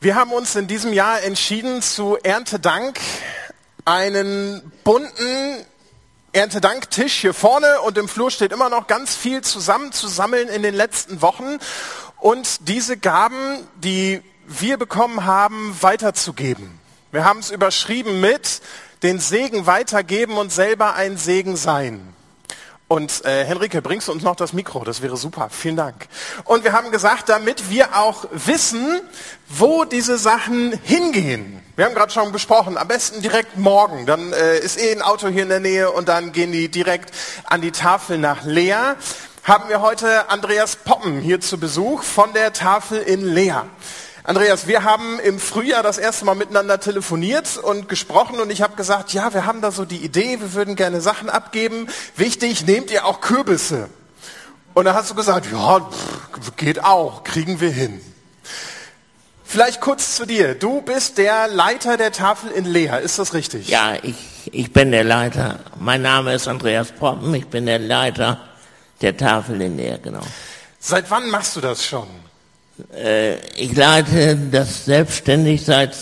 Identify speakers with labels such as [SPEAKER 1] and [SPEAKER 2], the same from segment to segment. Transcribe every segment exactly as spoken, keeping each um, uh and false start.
[SPEAKER 1] Wir haben uns in diesem Jahr entschieden, zu Erntedank einen bunten Erntedanktisch hier vorne und im Flur steht immer noch ganz viel zusammenzusammeln in den letzten Wochen und diese Gaben, die wir bekommen haben, weiterzugeben. Wir haben es überschrieben mit den Segen weitergeben und selber ein Segen sein. Und äh, Henrike, bringst du uns noch das Mikro? Das wäre super. Vielen Dank. Und wir haben gesagt, damit wir auch wissen, wo diese Sachen hingehen. Wir haben gerade schon besprochen, am besten direkt morgen. Dann äh, ist eh ein Auto hier in der Nähe und dann gehen die direkt an die Tafel nach Leer. Haben wir heute Andreas Poppen hier zu Besuch von der Tafel in Leer. Andreas, wir haben im Frühjahr das erste Mal miteinander telefoniert und gesprochen und ich habe gesagt, ja, wir haben da so die Idee, wir würden gerne Sachen abgeben. Wichtig, nehmt ihr auch Kürbisse? Und dann hast du gesagt, ja, pff, geht auch, kriegen wir hin. Vielleicht kurz zu dir. Du bist der Leiter der Tafel in Leer, ist das richtig?
[SPEAKER 2] Ja, ich, ich bin der Leiter. Mein Name ist Andreas Poppen, ich bin der Leiter der Tafel in Leer, genau.
[SPEAKER 1] Seit wann machst du das schon?
[SPEAKER 2] Ich leite das selbstständig seit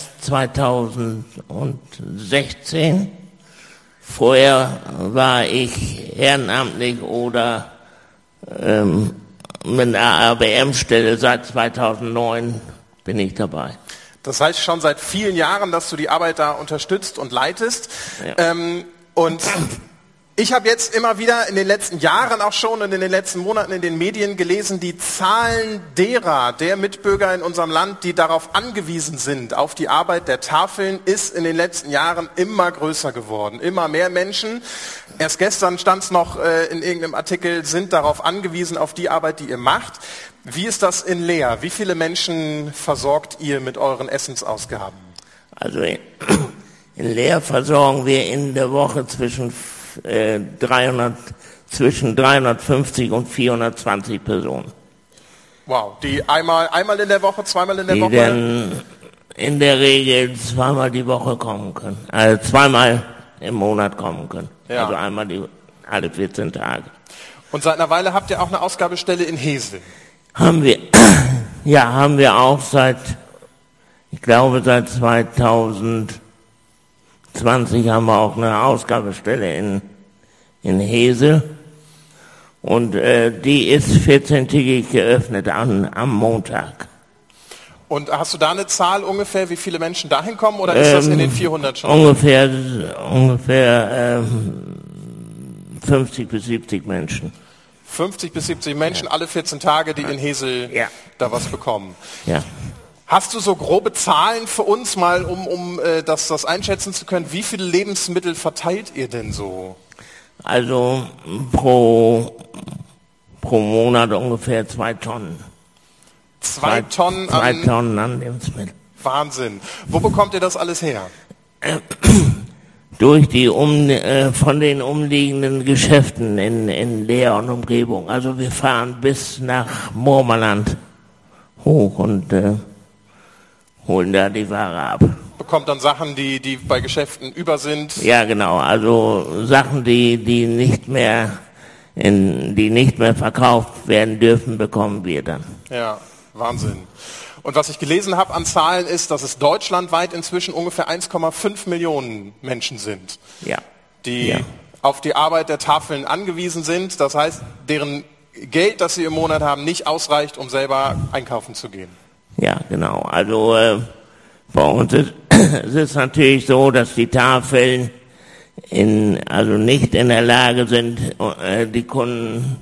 [SPEAKER 2] zweitausendsechzehn. Vorher war ich ehrenamtlich oder ähm, mit einer A B M-Stelle. Seit zweitausendneun bin ich dabei.
[SPEAKER 1] Das heißt schon seit vielen Jahren, dass du die Arbeit da unterstützt und leitest. Ja. Ähm, und ich habe jetzt immer wieder in den letzten Jahren auch schon und in den letzten Monaten in den Medien gelesen, die Zahlen derer, der Mitbürger in unserem Land, die darauf angewiesen sind, auf die Arbeit der Tafeln, ist in den letzten Jahren immer größer geworden. Immer mehr Menschen, erst gestern stand es noch äh, in irgendeinem Artikel, sind darauf angewiesen, auf die Arbeit, die ihr macht. Wie ist das in Leer? Wie viele Menschen versorgt ihr mit euren Essensausgaben?
[SPEAKER 2] Also in, in Leer versorgen wir in der Woche zwischen dreihundert, zwischen dreihundertfünfzig und vierhundertzwanzig Personen.
[SPEAKER 1] Wow, die einmal, einmal in der Woche, zweimal in der
[SPEAKER 2] die
[SPEAKER 1] Woche?
[SPEAKER 2] Die dann in der Regel zweimal die Woche kommen können. Also zweimal im Monat kommen können. Ja. Also einmal die, alle vierzehn Tage.
[SPEAKER 1] Und seit einer Weile habt ihr auch eine Ausgabestelle in Hesel?
[SPEAKER 2] Haben wir, ja, haben wir auch seit, ich glaube seit zweitausendzwanzig haben wir auch eine Ausgabestelle in, in Hesel und äh, die ist vierzehntägig geöffnet an, am Montag.
[SPEAKER 1] Und hast du da eine Zahl ungefähr, wie viele Menschen dahin kommen oder ist ähm, das in den vierhundert schon?
[SPEAKER 2] Ungefähr, ungefähr ähm, fünfzig bis siebzig Menschen.
[SPEAKER 1] fünfzig bis siebzig Menschen, ja. Alle vierzehn Tage, die in Hesel ja. da was bekommen.
[SPEAKER 2] Ja.
[SPEAKER 1] Hast du so grobe Zahlen für uns mal, um, um äh, das, das einschätzen zu können? Wie viele Lebensmittel verteilt ihr denn so?
[SPEAKER 2] Also pro, pro Monat ungefähr zwei Tonnen.
[SPEAKER 1] Zwei, zwei Tonnen
[SPEAKER 2] zwei
[SPEAKER 1] an...
[SPEAKER 2] Zwei Tonnen an Lebensmitteln.
[SPEAKER 1] Wahnsinn. Wo bekommt ihr das alles her?
[SPEAKER 2] Äh, durch die um, äh, von den umliegenden Geschäften in, in Leer und Umgebung. Also wir fahren bis nach Murmerland hoch und... Äh, holen da die Ware ab.
[SPEAKER 1] Bekommt dann Sachen, die, die bei Geschäften über sind?
[SPEAKER 2] Ja, genau. Also Sachen, die, die nicht mehr, in, die nicht mehr verkauft werden dürfen, bekommen wir dann.
[SPEAKER 1] Ja, Wahnsinn. Und was ich gelesen habe an Zahlen ist, dass es deutschlandweit inzwischen ungefähr eins Komma fünf Millionen Menschen sind,
[SPEAKER 2] ja.
[SPEAKER 1] die
[SPEAKER 2] ja.
[SPEAKER 1] auf die Arbeit der Tafeln angewiesen sind. Das heißt, deren Geld, das sie im Monat haben, nicht ausreicht, um selber einkaufen zu gehen.
[SPEAKER 2] Ja, genau. Also äh, bei uns ist es ist natürlich so, dass die Tafeln in, also nicht in der Lage sind, äh, die Kunden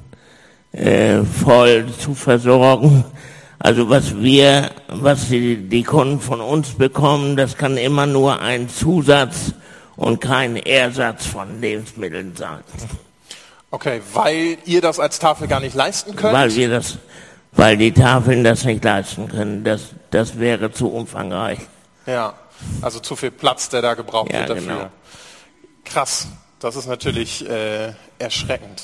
[SPEAKER 2] äh, voll zu versorgen. Also was wir, was die, die Kunden von uns bekommen, das kann immer nur ein Zusatz und kein Ersatz von Lebensmitteln sein.
[SPEAKER 1] Okay, weil ihr das als Tafel gar nicht leisten könnt?
[SPEAKER 2] Weil wir das Weil die Tafeln das nicht leisten können. Das, das wäre zu umfangreich.
[SPEAKER 1] Ja, also zu viel Platz, der da gebraucht
[SPEAKER 2] ja,
[SPEAKER 1] wird dafür.
[SPEAKER 2] Genau.
[SPEAKER 1] Krass, das ist natürlich äh, erschreckend.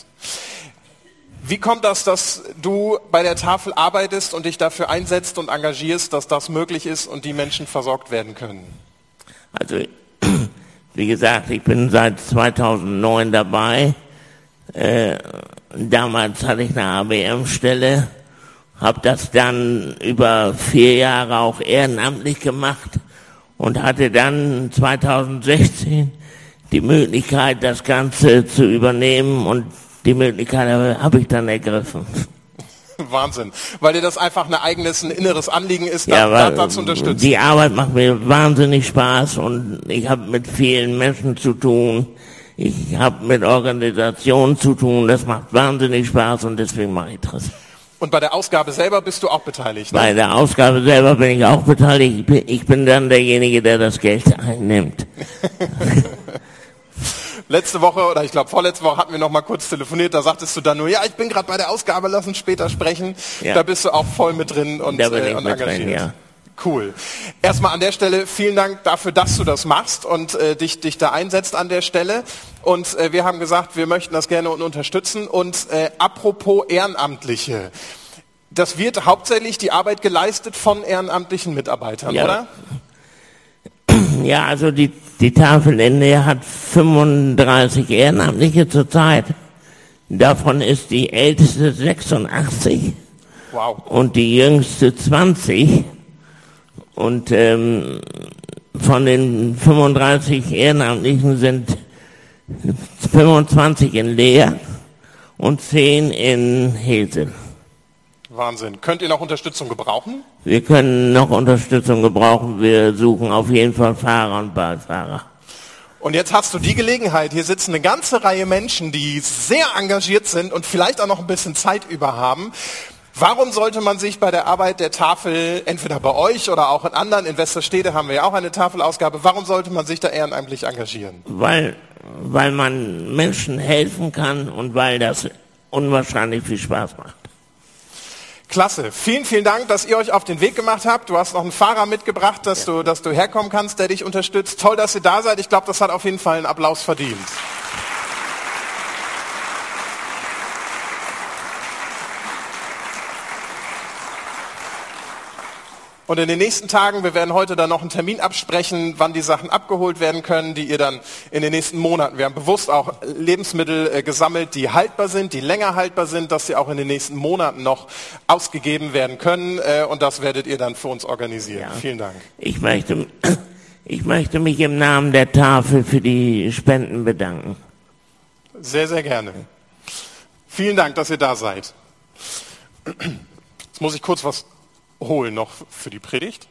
[SPEAKER 1] Wie kommt das, dass du bei der Tafel arbeitest und dich dafür einsetzt und engagierst, dass das möglich ist und die Menschen versorgt werden können?
[SPEAKER 2] Also, wie gesagt, ich bin seit zweitausendneun dabei. Äh, damals hatte ich eine A B M-Stelle habe das dann über vier Jahre auch ehrenamtlich gemacht und hatte dann zweitausendsechzehn die Möglichkeit, das Ganze zu übernehmen, und die Möglichkeit habe ich dann ergriffen.
[SPEAKER 1] Wahnsinn, weil dir das einfach ein eigenes, ein inneres Anliegen ist,
[SPEAKER 2] ja,
[SPEAKER 1] da, da zu unterstützen.
[SPEAKER 2] Die Arbeit macht mir wahnsinnig Spaß und ich habe mit vielen Menschen zu tun. Ich habe mit Organisationen zu tun, das macht wahnsinnig Spaß und deswegen mache ich das.
[SPEAKER 1] Und bei der Ausgabe selber bist du auch beteiligt? Ne?
[SPEAKER 2] Bei der Ausgabe selber bin ich auch beteiligt. Ich bin, ich bin dann derjenige, der das Geld einnimmt.
[SPEAKER 1] Letzte Woche, oder ich glaube vorletzte Woche hatten wir noch mal kurz telefoniert, da sagtest du dann nur, ja, ich bin gerade bei der Ausgabe, lass uns später sprechen. Ja. Da bist du auch voll mit drin und,
[SPEAKER 2] da bin
[SPEAKER 1] äh,
[SPEAKER 2] ich
[SPEAKER 1] und
[SPEAKER 2] mit
[SPEAKER 1] engagiert.
[SPEAKER 2] Drin, ja.
[SPEAKER 1] Cool. Erstmal an der Stelle vielen Dank dafür, dass du das machst und äh, dich, dich da einsetzt an der Stelle. Und äh, wir haben gesagt, wir möchten das gerne unterstützen. Und äh, apropos Ehrenamtliche, das wird hauptsächlich die Arbeit geleistet von ehrenamtlichen Mitarbeitern,
[SPEAKER 2] ja.
[SPEAKER 1] oder?
[SPEAKER 2] Ja, also die, die Tafel in der hat fünfunddreißig Ehrenamtliche zurzeit. Davon ist die älteste sechsundachtzig.
[SPEAKER 1] Wow.
[SPEAKER 2] Und die jüngste zwanzig. Und ähm, von den fünfunddreißig Ehrenamtlichen sind fünfundzwanzig in Leer und zehn in Hesel.
[SPEAKER 1] Wahnsinn. Könnt ihr noch Unterstützung gebrauchen?
[SPEAKER 2] Wir können noch Unterstützung gebrauchen. Wir suchen auf jeden Fall Fahrer und Beifahrer.
[SPEAKER 1] Und jetzt hast du die Gelegenheit, hier sitzen eine ganze Reihe Menschen, die sehr engagiert sind und vielleicht auch noch ein bisschen Zeit über haben. Warum sollte man sich bei der Arbeit der Tafel, entweder bei euch oder auch in anderen, in Westerstede haben wir ja auch eine Tafelausgabe, warum sollte man sich da ehrenamtlich engagieren?
[SPEAKER 2] Weil, weil man Menschen helfen kann und weil das unwahrscheinlich viel Spaß macht.
[SPEAKER 1] Klasse. Vielen, vielen Dank, dass ihr euch auf den Weg gemacht habt. Du hast noch einen Fahrer mitgebracht, dass, ja. du, dass du herkommen kannst, der dich unterstützt. Toll, dass ihr da seid. Ich glaube, das hat auf jeden Fall einen Applaus verdient. Und in den nächsten Tagen, wir werden heute dann noch einen Termin absprechen, wann die Sachen abgeholt werden können, die ihr dann in den nächsten Monaten, wir haben bewusst auch Lebensmittel äh, gesammelt, die haltbar sind, die länger haltbar sind, dass sie auch in den nächsten Monaten noch ausgegeben werden können. Äh, und das werdet ihr dann für uns organisieren. Ja. Vielen Dank.
[SPEAKER 2] Ich möchte, ich möchte mich im Namen der Tafel für die Spenden bedanken.
[SPEAKER 1] Sehr, sehr gerne. Vielen Dank, dass ihr da seid. Jetzt muss ich kurz was holen noch für die Predigt.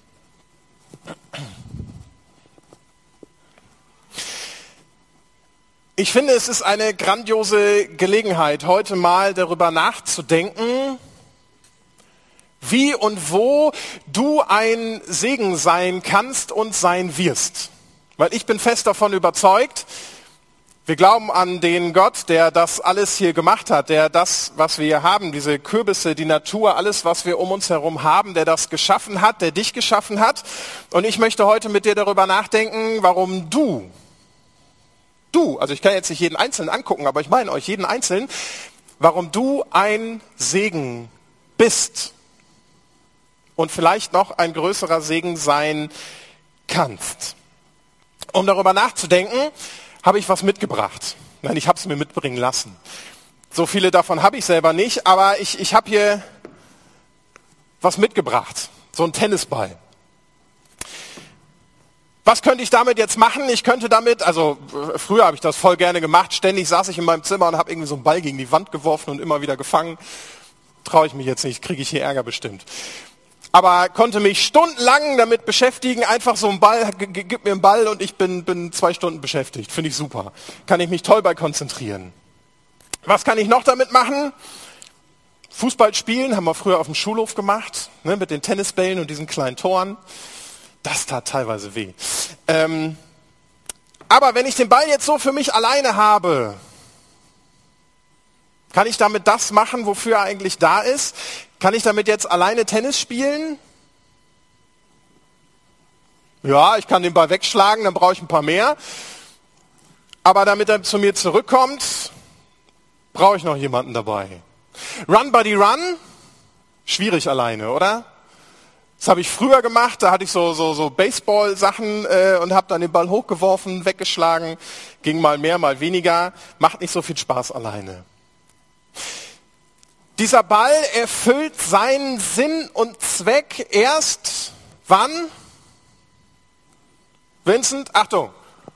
[SPEAKER 1] Ich finde, es ist eine grandiose Gelegenheit, heute mal darüber nachzudenken, wie und wo du ein Segen sein kannst und sein wirst. Weil ich bin fest davon überzeugt, wir glauben an den Gott, der das alles hier gemacht hat, der das, was wir hier haben, diese Kürbisse, die Natur, alles, was wir um uns herum haben, der das geschaffen hat, der dich geschaffen hat. Und ich möchte heute mit dir darüber nachdenken, warum du, du, also ich kann jetzt nicht jeden Einzelnen angucken, aber ich meine euch, jeden Einzelnen, warum du ein Segen bist und vielleicht noch ein größerer Segen sein kannst. Um darüber nachzudenken, habe ich was mitgebracht. Nein, ich habe es mir mitbringen lassen. So viele davon habe ich selber nicht, aber ich, ich habe hier was mitgebracht. So ein Tennisball. Was könnte ich damit jetzt machen? Ich könnte damit, also früher habe ich das voll gerne gemacht, ständig saß ich in meinem Zimmer und habe irgendwie so einen Ball gegen die Wand geworfen und immer wieder gefangen. Traue ich mich jetzt nicht, kriege ich hier Ärger bestimmt. Aber konnte mich stundenlang damit beschäftigen, einfach so ein Ball, gib mir einen Ball und ich bin, bin zwei Stunden beschäftigt. Finde ich super. Kann ich mich toll bei konzentrieren. Was kann ich noch damit machen? Fußball spielen, haben wir früher auf dem Schulhof gemacht, ne, mit den Tennisbällen und diesen kleinen Toren. Das tat teilweise weh. Ähm, aber wenn ich den Ball jetzt so für mich alleine habe, kann ich damit das machen, wofür er eigentlich da ist? Kann ich damit jetzt alleine Tennis spielen? Ja, ich kann den Ball wegschlagen, dann brauche ich ein paar mehr. Aber damit er zu mir zurückkommt, brauche ich noch jemanden dabei. Run Buddy Run, schwierig alleine, oder? Das habe ich früher gemacht, da hatte ich so, so, so Baseball-Sachen äh, und habe dann den Ball hochgeworfen, weggeschlagen, ging mal mehr, mal weniger, macht nicht so viel Spaß alleine. Dieser Ball erfüllt seinen Sinn und Zweck erst wann? Vincent, Achtung.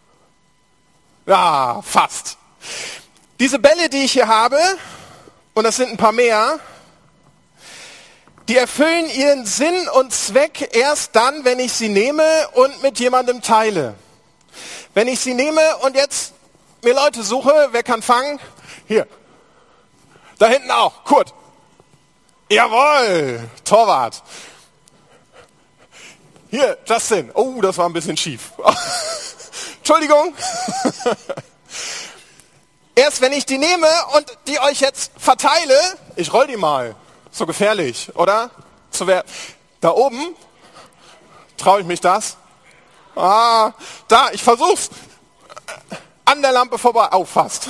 [SPEAKER 1] Ja, fast. Diese Bälle, die ich hier habe, und das sind ein paar mehr, die erfüllen ihren Sinn und Zweck erst dann, wenn ich sie nehme und mit jemandem teile. Wenn ich sie nehme und jetzt mir Leute suche, wer kann fangen? Hier. Da hinten auch. Kurt. Jawohl. Torwart. Hier, Justin. Oh, das war ein bisschen schief. Entschuldigung. Erst wenn ich die nehme und die euch jetzt verteile, ich roll die mal. So gefährlich, oder? Zu wer? Da oben? Traue ich mich das? Ah, da, ich versuch's. An der Lampe vorbei. Oh, fast.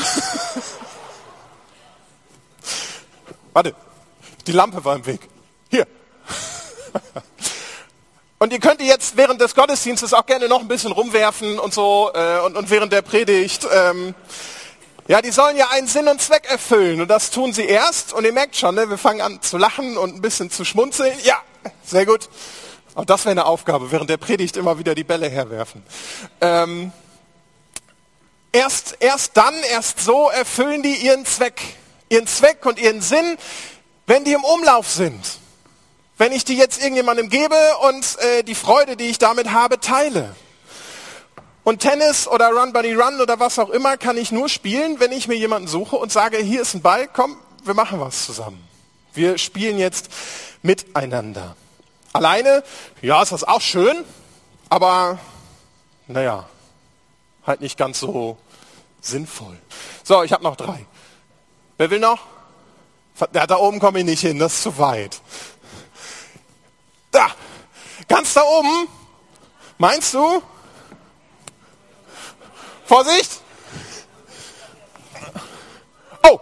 [SPEAKER 1] Warte, die Lampe war im Weg. Hier. Und ihr könnt die jetzt während des Gottesdienstes auch gerne noch ein bisschen rumwerfen und so äh, und, und während der Predigt. Ähm, ja, die sollen ja einen Sinn und Zweck erfüllen und das tun sie erst. Und ihr merkt schon, ne, wir fangen an zu lachen und ein bisschen zu schmunzeln. Ja, sehr gut. Auch das wäre eine Aufgabe, während der Predigt immer wieder die Bälle herwerfen. Ähm, erst, erst dann, erst so erfüllen die ihren Zweck. Ihren Zweck und ihren Sinn, wenn die im Umlauf sind. Wenn ich die jetzt irgendjemandem gebe und äh, die Freude, die ich damit habe, teile. Und Tennis oder Run Buddy Run oder was auch immer kann ich nur spielen, wenn ich mir jemanden suche und sage, hier ist ein Ball, komm, wir machen was zusammen. Wir spielen jetzt miteinander. Alleine, ja, ist das auch schön, aber naja, halt nicht ganz so sinnvoll. So, ich habe noch drei. Wer will noch? Ja, da oben komme ich nicht hin, das ist zu weit. Da, ganz da oben. Meinst du? Vorsicht! Oh!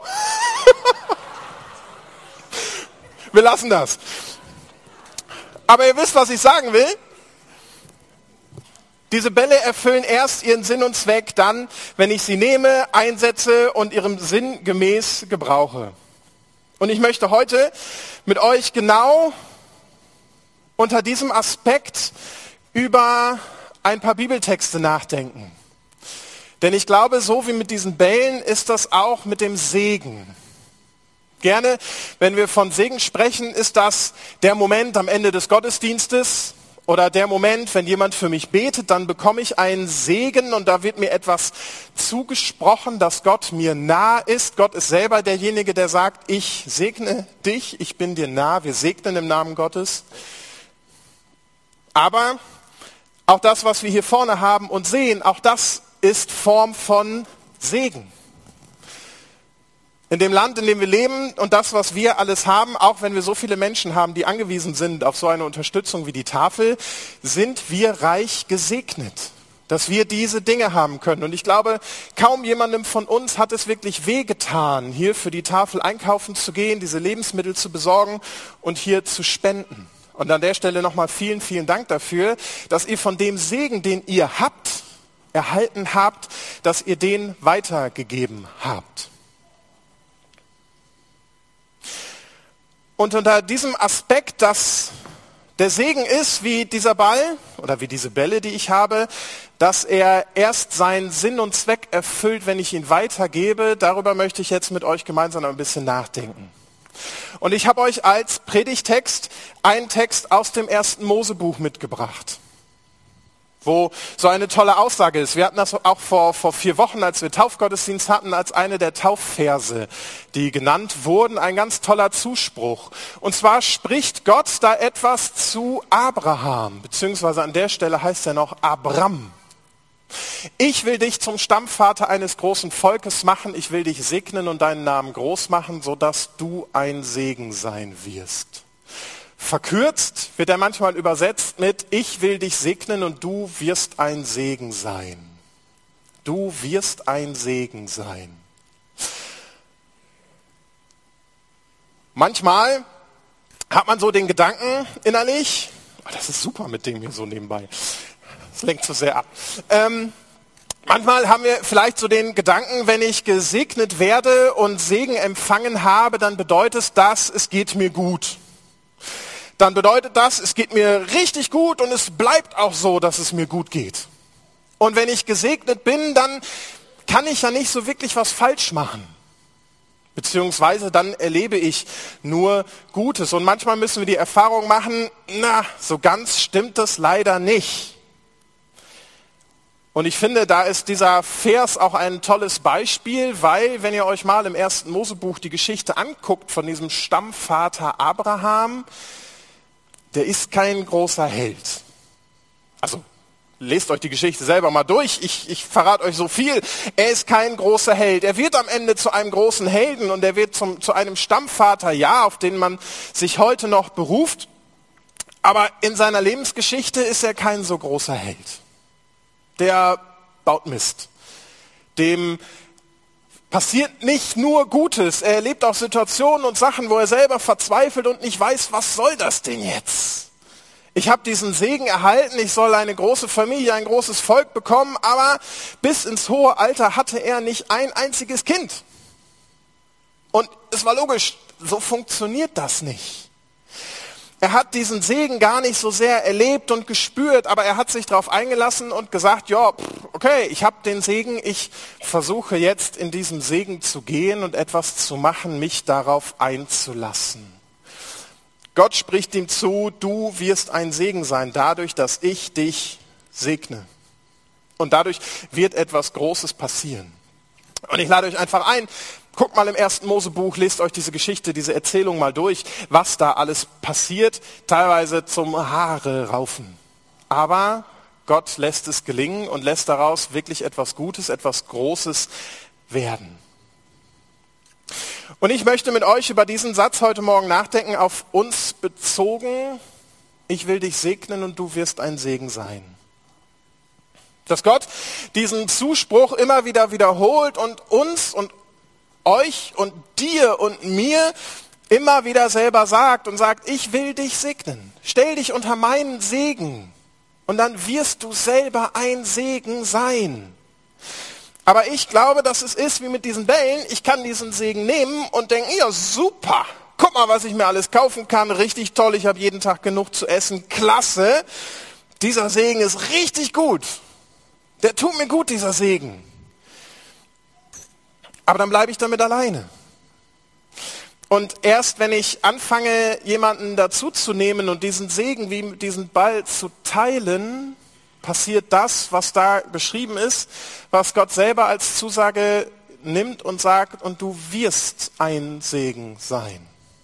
[SPEAKER 1] Wir lassen das. Aber ihr wisst, was ich sagen will. Diese Bälle erfüllen erst ihren Sinn und Zweck dann, wenn ich sie nehme, einsetze und ihrem Sinn gemäß gebrauche. Und ich möchte heute mit euch genau unter diesem Aspekt über ein paar Bibeltexte nachdenken. Denn ich glaube, so wie mit diesen Bällen ist das auch mit dem Segen. Gerne, wenn wir von Segen sprechen, ist das der Moment am Ende des Gottesdienstes oder der Moment, wenn jemand für mich betet, dann bekomme ich einen Segen und da wird mir etwas zugesprochen, dass Gott mir nah ist. Gott ist selber derjenige, der sagt, ich segne dich, ich bin dir nah, wir segnen im Namen Gottes. Aber auch das, was wir hier vorne haben und sehen, auch das ist Form von Segen. In dem Land, in dem wir leben und das, was wir alles haben, auch wenn wir so viele Menschen haben, die angewiesen sind auf so eine Unterstützung wie die Tafel, sind wir reich gesegnet, dass wir diese Dinge haben können. Und ich glaube, kaum jemandem von uns hat es wirklich wehgetan, hier für die Tafel einkaufen zu gehen, diese Lebensmittel zu besorgen und hier zu spenden. Und an der Stelle nochmal vielen, vielen Dank dafür, dass ihr von dem Segen, den ihr habt, erhalten habt, dass ihr den weitergegeben habt. Und unter diesem Aspekt, dass der Segen ist, wie dieser Ball oder wie diese Bälle, die ich habe, dass er erst seinen Sinn und Zweck erfüllt, wenn ich ihn weitergebe, darüber möchte ich jetzt mit euch gemeinsam ein bisschen nachdenken. Und ich habe euch als Predigtext einen Text aus dem ersten Mosebuch mitgebracht, wo so eine tolle Aussage ist. Wir hatten das auch vor, vor vier Wochen, als wir Taufgottesdienst hatten, als eine der Taufverse, die genannt wurden, ein ganz toller Zuspruch. Und zwar spricht Gott da etwas zu Abraham, beziehungsweise an der Stelle heißt er noch Abram. Ich will dich zum Stammvater eines großen Volkes machen, ich will dich segnen und deinen Namen groß machen, sodass du ein Segen sein wirst. Verkürzt wird er manchmal übersetzt mit, ich will dich segnen und du wirst ein Segen sein. Du wirst ein Segen sein. Manchmal hat man so den Gedanken innerlich, oh, das ist super mit dem hier so nebenbei, das lenkt zu sehr ab. Ähm, Manchmal haben wir vielleicht so den Gedanken, wenn ich gesegnet werde und Segen empfangen habe, dann bedeutet das, es geht mir gut. Dann bedeutet das, es geht mir richtig gut und es bleibt auch so, dass es mir gut geht. Und wenn ich gesegnet bin, dann kann ich ja nicht so wirklich was falsch machen. Beziehungsweise dann erlebe ich nur Gutes. Und manchmal müssen wir die Erfahrung machen, na, so ganz stimmt das leider nicht. Und ich finde, da ist dieser Vers auch ein tolles Beispiel, weil, wenn ihr euch mal im ersten Mosebuch die Geschichte anguckt von diesem Stammvater Abraham, der ist kein großer Held. Also, lest euch die Geschichte selber mal durch. Ich, ich verrate euch so viel. Er ist kein großer Held. Er wird am Ende zu einem großen Helden und er wird zum, zu einem Stammvater, ja, auf den man sich heute noch beruft. Aber in seiner Lebensgeschichte ist er kein so großer Held. Der baut Mist. Dem passiert nicht nur Gutes. Er erlebt auch Situationen und Sachen, wo er selber verzweifelt und nicht weiß, was soll das denn jetzt? Ich habe diesen Segen erhalten, ich soll eine große Familie, ein großes Volk bekommen, aber bis ins hohe Alter hatte er nicht ein einziges Kind. Und es war logisch, so funktioniert das nicht. Er hat diesen Segen gar nicht so sehr erlebt und gespürt, aber er hat sich darauf eingelassen und gesagt, ja, okay, ich habe den Segen, ich versuche jetzt in diesem Segen zu gehen und etwas zu machen, mich darauf einzulassen. Gott spricht ihm zu, du wirst ein Segen sein, dadurch, dass ich dich segne. Und dadurch wird etwas Großes passieren. Und ich lade euch einfach ein, guckt mal im ersten Mosebuch, lest euch diese Geschichte, diese Erzählung mal durch, was da alles passiert, teilweise zum Haare raufen. Aber Gott lässt es gelingen und lässt daraus wirklich etwas Gutes, etwas Großes werden. Und ich möchte mit euch über diesen Satz heute Morgen nachdenken, auf uns bezogen. Ich will dich segnen und du wirst ein Segen sein. Dass Gott diesen Zuspruch immer wieder wiederholt und uns und euch und dir und mir immer wieder selber sagt und sagt, ich will dich segnen. Stell dich unter meinen Segen und dann wirst du selber ein Segen sein. Aber ich glaube, dass es ist wie mit diesen Bällen. Ich kann diesen Segen nehmen und denken, ja super, guck mal, was ich mir alles kaufen kann. Richtig toll, ich habe jeden Tag genug zu essen. Klasse, dieser Segen ist richtig gut. Der tut mir gut, dieser Segen. Aber dann bleibe ich damit alleine. Und erst wenn ich anfange, jemanden dazu zu nehmen und diesen Segen wie diesen Ball zu teilen, passiert das, was da beschrieben ist, was Gott selber als Zusage nimmt und sagt, und du wirst ein Segen sein.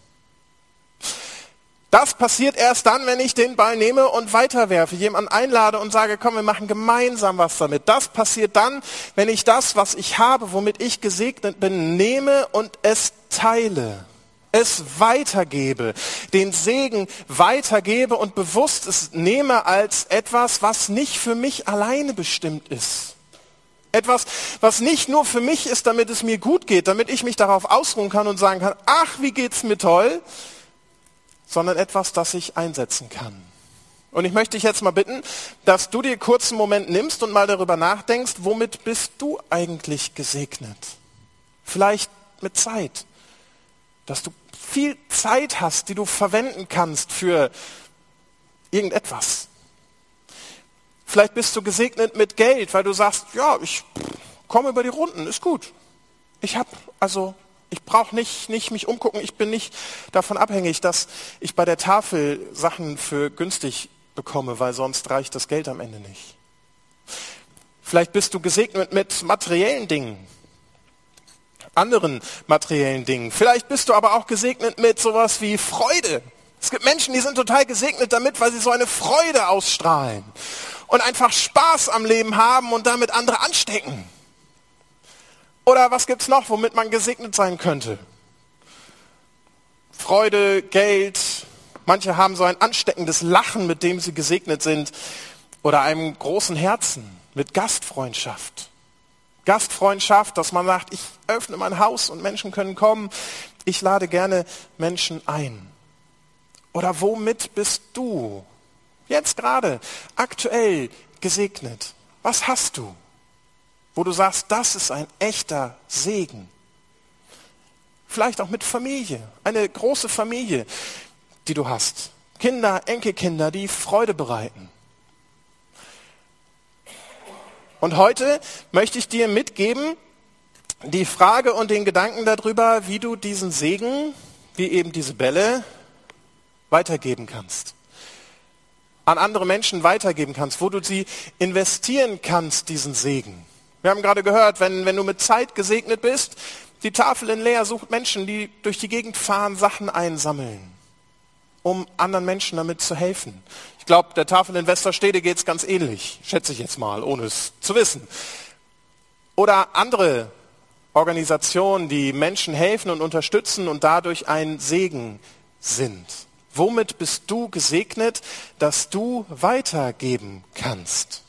[SPEAKER 1] Das passiert erst dann, wenn ich den Ball nehme und weiterwerfe, jemanden einlade und sage, komm, wir machen gemeinsam was damit. Das passiert dann, wenn ich das, was ich habe, womit ich gesegnet bin, nehme und es teile, es weitergebe, den Segen weitergebe und bewusst es nehme als etwas, was nicht für mich alleine bestimmt ist. Etwas, was nicht nur für mich ist, damit es mir gut geht, damit ich mich darauf ausruhen kann und sagen kann, ach, wie geht's mir toll, sondern etwas, das ich einsetzen kann. Und ich möchte dich jetzt mal bitten, dass du dir kurz einen Moment nimmst und mal darüber nachdenkst, womit bist du eigentlich gesegnet? Vielleicht mit Zeit, dass du viel Zeit hast, die du verwenden kannst für irgendetwas. Vielleicht bist du gesegnet mit Geld, weil du sagst, ja, ich komme über die Runden, ist gut. Ich habe also Ich brauche nicht, nicht mich umgucken, ich bin nicht davon abhängig, dass ich bei der Tafel Sachen für günstig bekomme, weil sonst reicht das Geld am Ende nicht. Vielleicht bist du gesegnet mit materiellen Dingen, anderen materiellen Dingen. Vielleicht bist du aber auch gesegnet mit sowas wie Freude. Es gibt Menschen, die sind total gesegnet damit, weil sie so eine Freude ausstrahlen und einfach Spaß am Leben haben und damit andere anstecken. Oder was gibt's noch, womit man gesegnet sein könnte? Freude, Geld. Manche haben so ein ansteckendes Lachen, mit dem sie gesegnet sind. Oder einem großen Herzen mit Gastfreundschaft. Gastfreundschaft, dass man sagt, ich öffne mein Haus und Menschen können kommen. Ich lade gerne Menschen ein. Oder womit bist du jetzt gerade aktuell gesegnet? Was hast du? wo du sagst, das ist ein echter Segen. Vielleicht auch mit Familie, eine große Familie, die du hast. Kinder, Enkelkinder, die Freude bereiten. Und heute möchte ich dir mitgeben, die Frage und den Gedanken darüber, wie du diesen Segen, wie eben diese Bälle, weitergeben kannst. An andere Menschen weitergeben kannst, wo du sie investieren kannst, diesen Segen. Wir haben gerade gehört, wenn, wenn du mit Zeit gesegnet bist, die Tafel in Leer sucht Menschen, die durch die Gegend fahren, Sachen einsammeln, um anderen Menschen damit zu helfen. Ich glaube, der Tafel in Westerstede geht es ganz ähnlich, schätze ich jetzt mal, ohne es zu wissen. Oder andere Organisationen, die Menschen helfen und unterstützen und dadurch ein Segen sind. Womit bist du gesegnet, dass du weitergeben kannst?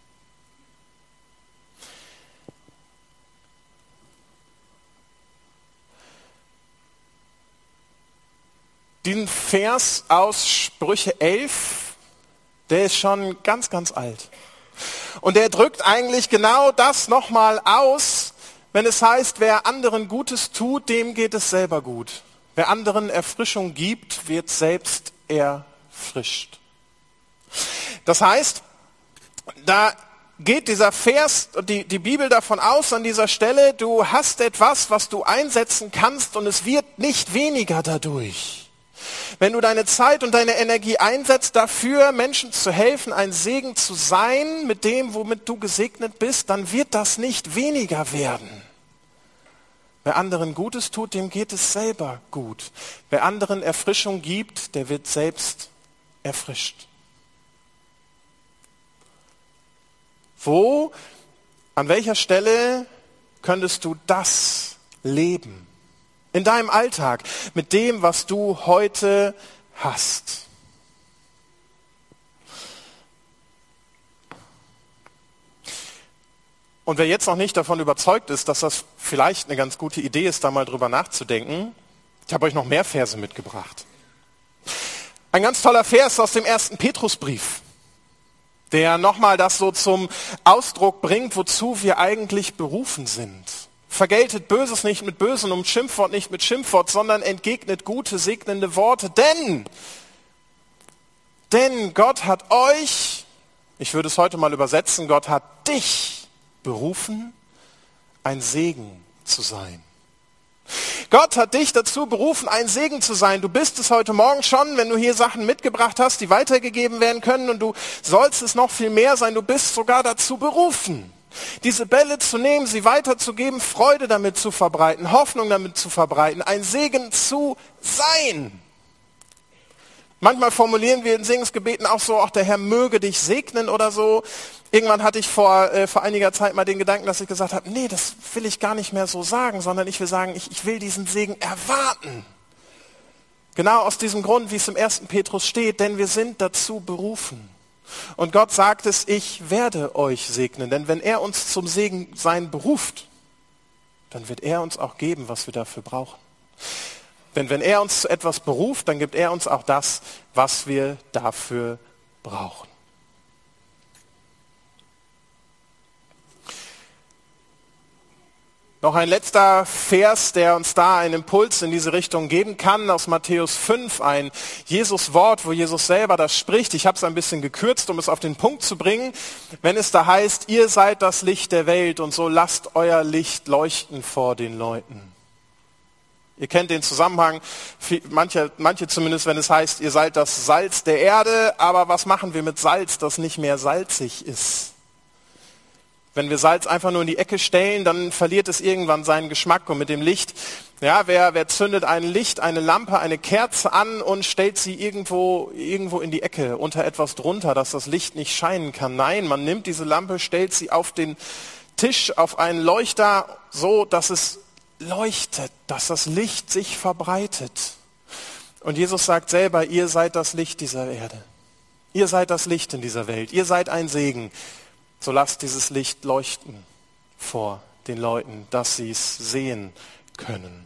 [SPEAKER 1] Diesen Vers aus Sprüche elf, der ist schon ganz, ganz alt. Und der drückt eigentlich genau das nochmal aus, wenn es heißt, wer anderen Gutes tut, dem geht es selber gut. Wer anderen Erfrischung gibt, wird selbst erfrischt. Das heißt, da geht dieser Vers, die, die Bibel davon aus an dieser Stelle, du hast etwas, was du einsetzen kannst und es wird nicht weniger dadurch. Wenn du deine Zeit und deine Energie einsetzt, dafür Menschen zu helfen, ein Segen zu sein mit dem, womit du gesegnet bist, dann wird das nicht weniger werden. Wer anderen Gutes tut, dem geht es selber gut. Wer anderen Erfrischung gibt, der wird selbst erfrischt. Wo, an welcher Stelle könntest du das leben? In deinem Alltag, mit dem, was du heute hast. Und wer jetzt noch nicht davon überzeugt ist, dass das vielleicht eine ganz gute Idee ist, da mal drüber nachzudenken, ich habe euch noch mehr Verse mitgebracht. Ein ganz toller Vers aus dem ersten Petrusbrief, der nochmal das so zum Ausdruck bringt, wozu wir eigentlich berufen sind. Vergeltet Böses nicht mit Bösen und Schimpfwort nicht mit Schimpfwort, sondern entgegnet gute, segnende Worte. Denn, denn Gott hat euch, ich würde es heute mal übersetzen, Gott hat dich berufen, ein Segen zu sein. Gott hat dich dazu berufen, ein Segen zu sein. Du bist es heute Morgen schon, wenn du hier Sachen mitgebracht hast, die weitergegeben werden können, und du sollst es noch viel mehr sein. Du bist sogar dazu berufen, diese Bälle zu nehmen, sie weiterzugeben, Freude damit zu verbreiten, Hoffnung damit zu verbreiten, ein Segen zu sein. Manchmal formulieren wir in Segensgebeten auch so, auch der Herr möge dich segnen oder so. Irgendwann hatte ich vor, äh, vor einiger Zeit mal den Gedanken, dass ich gesagt habe, nee, das will ich gar nicht mehr so sagen, sondern ich will sagen, ich, ich will diesen Segen erwarten. Genau aus diesem Grund, wie es im ersten Petrus steht, denn wir sind dazu berufen. Und Gott sagt es, ich werde euch segnen, denn wenn er uns zum Segen sein beruft, dann wird er uns auch geben, was wir dafür brauchen. Denn wenn er uns zu etwas beruft, dann gibt er uns auch das, was wir dafür brauchen. Noch ein letzter Vers, der uns da einen Impuls in diese Richtung geben kann, aus Matthäus fünf, ein Jesus-Wort, wo Jesus selber das spricht. Ich habe es ein bisschen gekürzt, um es auf den Punkt zu bringen. Wenn es da heißt, ihr seid das Licht der Welt und so lasst euer Licht leuchten vor den Leuten. Ihr kennt den Zusammenhang, manche, manche zumindest, wenn es heißt, ihr seid das Salz der Erde, aber was machen wir mit Salz, das nicht mehr salzig ist? Wenn wir Salz einfach nur in die Ecke stellen, dann verliert es irgendwann seinen Geschmack. Und mit dem Licht, ja, wer, wer zündet ein Licht, eine Lampe, eine Kerze an und stellt sie irgendwo, irgendwo in die Ecke, unter etwas drunter, dass das Licht nicht scheinen kann? Nein, man nimmt diese Lampe, stellt sie auf den Tisch, auf einen Leuchter, so, dass es leuchtet, dass das Licht sich verbreitet. Und Jesus sagt selber, ihr seid das Licht dieser Erde. Ihr seid das Licht in dieser Welt. Ihr seid ein Segen. So lasst dieses Licht leuchten vor den Leuten, dass sie es sehen können.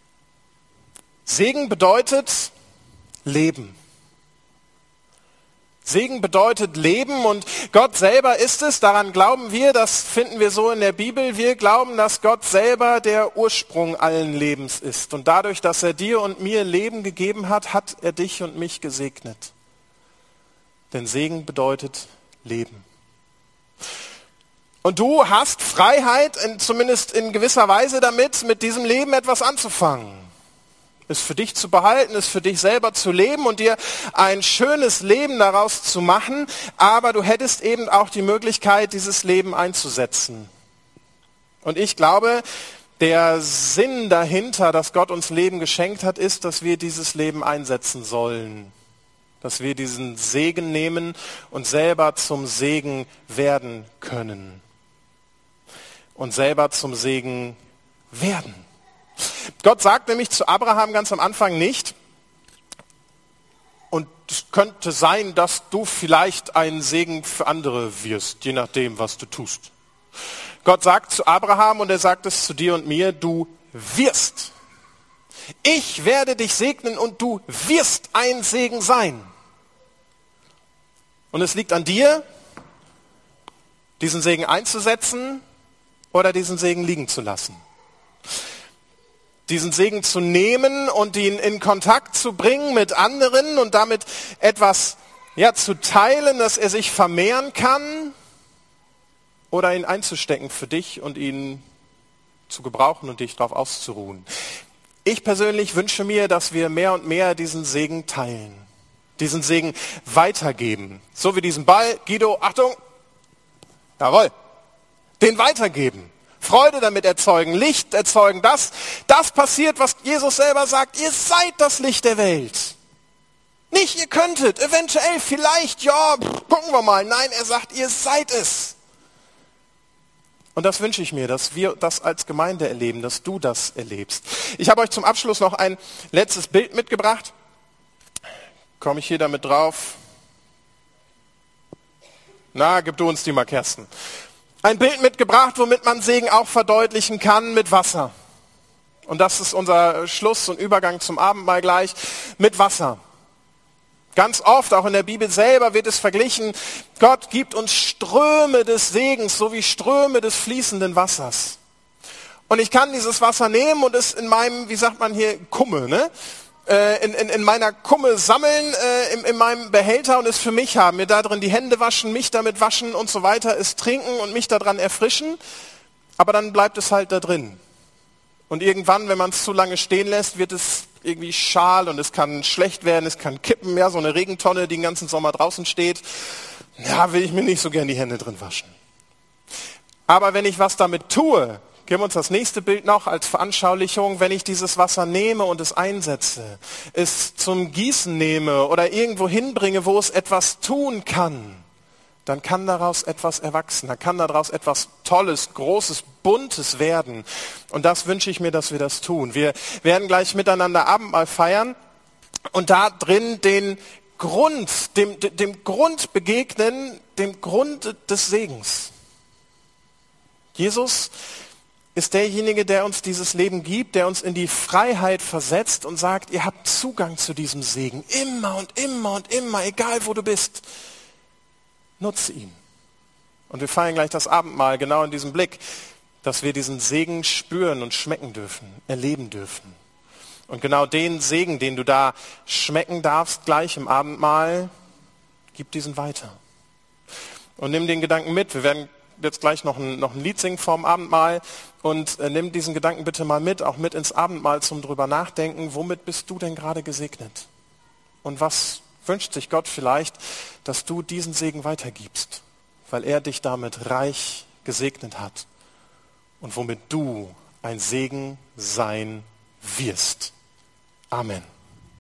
[SPEAKER 1] Segen bedeutet Leben. Segen bedeutet Leben und Gott selber ist es, daran glauben wir, das finden wir so in der Bibel, wir glauben, dass Gott selber der Ursprung allen Lebens ist. Und dadurch, dass er dir und mir Leben gegeben hat, hat er dich und mich gesegnet. Denn Segen bedeutet Leben. Und du hast Freiheit, in, zumindest in gewisser Weise damit, mit diesem Leben etwas anzufangen. Es für dich zu behalten, es für dich selber zu leben und dir ein schönes Leben daraus zu machen. Aber du hättest eben auch die Möglichkeit, dieses Leben einzusetzen. Und ich glaube, der Sinn dahinter, dass Gott uns Leben geschenkt hat, ist, dass wir dieses Leben einsetzen sollen. Dass wir diesen Segen nehmen und selber zum Segen werden können. Und selber zum Segen werden. Gott sagt nämlich zu Abraham ganz am Anfang nicht, und es könnte sein, dass du vielleicht ein Segen für andere wirst, je nachdem, was du tust. Gott sagt zu Abraham, und er sagt es zu dir und mir, du wirst. Ich werde dich segnen und du wirst ein Segen sein. Und es liegt an dir, diesen Segen einzusetzen oder diesen Segen liegen zu lassen. Diesen Segen zu nehmen und ihn in Kontakt zu bringen mit anderen und damit etwas ja, zu teilen, dass er sich vermehren kann, oder ihn einzustecken für dich und ihn zu gebrauchen und dich darauf auszuruhen. Ich persönlich wünsche mir, dass wir mehr und mehr diesen Segen teilen, diesen Segen weitergeben. So wie diesen Ball, Guido, Achtung, jawohl, den weitergeben. Freude damit erzeugen, Licht erzeugen, das, das passiert, was Jesus selber sagt, ihr seid das Licht der Welt. Nicht, ihr könntet, eventuell, vielleicht, ja, pff, gucken wir mal. Nein, er sagt, ihr seid es. Und das wünsche ich mir, dass wir das als Gemeinde erleben, dass du das erlebst. Ich habe euch zum Abschluss noch ein letztes Bild mitgebracht. Komme ich hier damit drauf? Na, gib du uns die mal, Kerstin. Ein Bild mitgebracht, womit man Segen auch verdeutlichen kann, mit Wasser. Und das ist unser Schluss und Übergang zum Abendmahl gleich, mit Wasser. Ganz oft, auch in der Bibel selber, wird es verglichen, Gott gibt uns Ströme des Segens, sowie Ströme des fließenden Wassers. Und ich kann dieses Wasser nehmen und es in meinem, wie sagt man hier, Kumme, ne? In, in, in meiner Kumme sammeln, äh, in, in meinem Behälter und es für mich haben, mir da drin die Hände waschen, mich damit waschen und so weiter, es trinken und mich daran erfrischen, aber dann bleibt es halt da drin. Und irgendwann, wenn man es zu lange stehen lässt, wird es irgendwie schal und es kann schlecht werden, es kann kippen, ja, so eine Regentonne, die den ganzen Sommer draußen steht, ja, will ich mir nicht so gern die Hände drin waschen. Aber wenn ich was damit tue, geben wir uns das nächste Bild noch als Veranschaulichung. Wenn ich dieses Wasser nehme und es einsetze, es zum Gießen nehme oder irgendwo hinbringe, wo es etwas tun kann, dann kann daraus etwas erwachsen. Dann kann daraus etwas Tolles, Großes, Buntes werden. Und das wünsche ich mir, dass wir das tun. Wir werden gleich miteinander Abendmahl feiern und da drin den Grund, dem, dem Grund begegnen, dem Grund des Segens. Jesus ist derjenige, der uns dieses Leben gibt, der uns in die Freiheit versetzt und sagt, ihr habt Zugang zu diesem Segen. Immer und immer und immer, egal wo du bist. Nutze ihn. Und wir feiern gleich das Abendmahl genau in diesem Blick, dass wir diesen Segen spüren und schmecken dürfen, erleben dürfen. Und genau den Segen, den du da schmecken darfst, gleich im Abendmahl, gib diesen weiter. Und nimm den Gedanken mit. Wir werden jetzt gleich noch ein, noch ein Lied singen vorm Abendmahl und äh, nimm diesen Gedanken bitte mal mit, auch mit ins Abendmahl zum drüber nachdenken. Womit bist du denn gerade gesegnet? Und was wünscht sich Gott vielleicht, dass du diesen Segen weitergibst, weil er dich damit reich gesegnet hat und womit du ein Segen sein wirst. Amen.